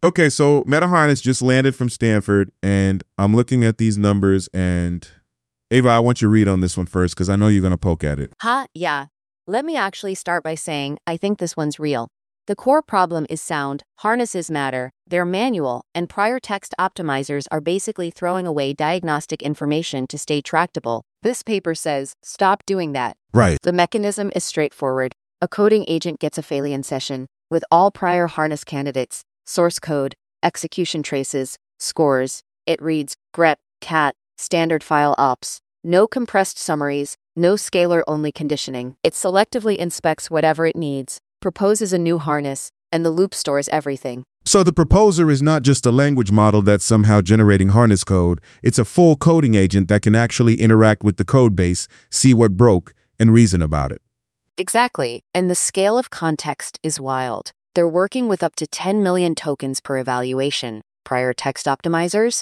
Okay, so MetaHarness just landed from Stanford, and I'm looking at these numbers. And Ava, I want you to read on this one first because I know you're going to poke at it. Yeah. Let me actually start by saying I think this one's real. The core problem is sound, harnesses matter, they're manual, and prior text optimizers are basically throwing away diagnostic information to stay tractable. This paper says, stop doing that. Right. The mechanism is straightforward. A coding agent gets a Phalion session with all prior harness candidates, source code, execution traces, scores. It reads grep, cat, standard file ops. No compressed summaries, no scalar-only conditioning. It selectively inspects whatever it needs, proposes a new harness, and the loop stores everything. So the proposer is not just a language model that's somehow generating harness code. It's a full coding agent that can actually interact with the code base, see what broke, and reason about it. Exactly, and the scale of context is wild. They're working with up to 10 million tokens per evaluation. Prior text optimizers,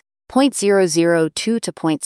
0.002 to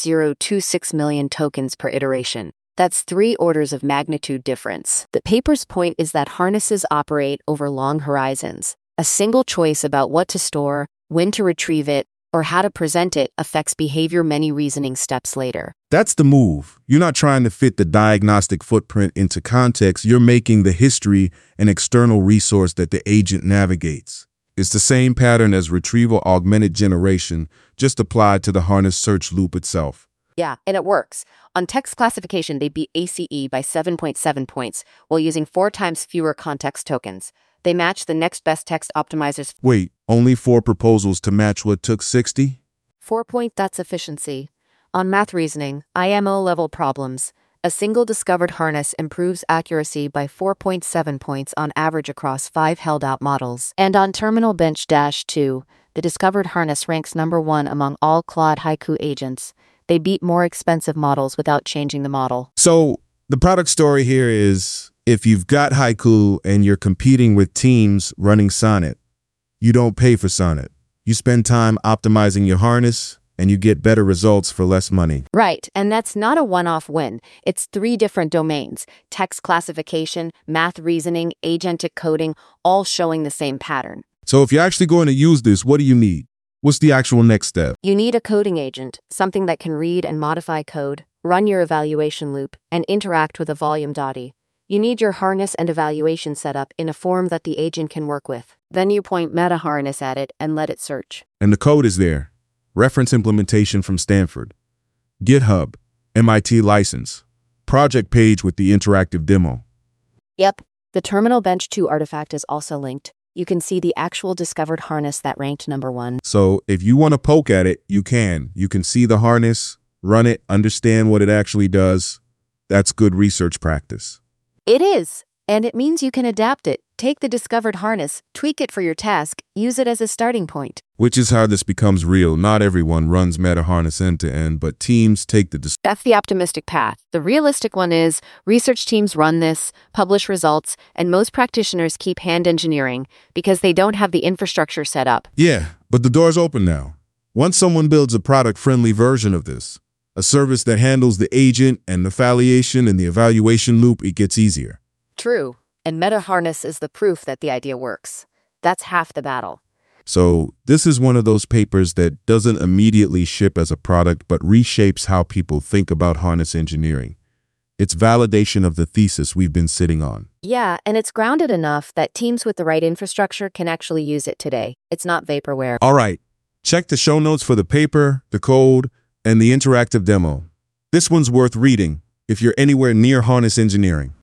0.026 million tokens per iteration. That's 3 orders of magnitude difference. The paper's point is that harnesses operate over long horizons. A single choice about what to store, when to retrieve it, or how to present it affects behavior many reasoning steps later. That's the move. You're not trying to fit the diagnostic footprint into context. You're making the history an external resource that the agent navigates. It's the same pattern as retrieval augmented generation, just applied to the harness search loop itself. Yeah, and it works. On text classification, they beat ACE by 7.7 points while using 4 times fewer context tokens. They match the next best text optimizers. Wait, only 4 proposals to match what took 60? 4 point, that's efficiency. On math reasoning, IMO level problems, a single discovered harness improves accuracy by 4.7 points on average across 5 held-out models. And on terminal bench-2, the discovered harness ranks number 1 among all Claude Haiku agents. They beat more expensive models without changing the model. So the product story here is, if you've got Haiku and you're competing with teams running Sonnet, you don't pay for Sonnet. You spend time optimizing your harness, and you get better results for less money. Right, and that's not a one-off win. It's 3 different domains: text classification, math reasoning, agentic coding, all showing the same pattern. So if you're actually going to use this, what do you need? What's the actual next step? You need a coding agent, something that can read and modify code, run your evaluation loop, and interact with a volume DOTI. You need your harness and evaluation set up in a form that the agent can work with. Then you point MetaHarness at it and let it search. And the code is there. Reference implementation from Stanford. GitHub, MIT license. Project page with the interactive demo. Yep, the Terminal Bench 2 artifact is also linked. You can see the actual discovered harness that ranked number 1. So if you want to poke at it, you can. You can see the harness, run it, understand what it actually does. That's good research practice. It is, and it means you can adapt it. Take the discovered harness, tweak it for your task, use it as a starting point. Which is how this becomes real. Not everyone runs MetaHarness end-to-end, but teams take the That's the optimistic path. The realistic one is research teams run this, publish results, and most practitioners keep hand engineering because they don't have the infrastructure set up. Yeah, but the door's open now. Once someone builds a product-friendly version of this, a service that handles the agent and the filiation and the evaluation loop, it gets easier. True. And MetaHarness is the proof that the idea works. That's half the battle. So this is one of those papers that doesn't immediately ship as a product, but reshapes how people think about harness engineering. It's validation of the thesis we've been sitting on. Yeah, and it's grounded enough that teams with the right infrastructure can actually use it today. It's not vaporware. All right, check the show notes for the paper, the code, and the interactive demo. This one's worth reading if you're anywhere near harness engineering.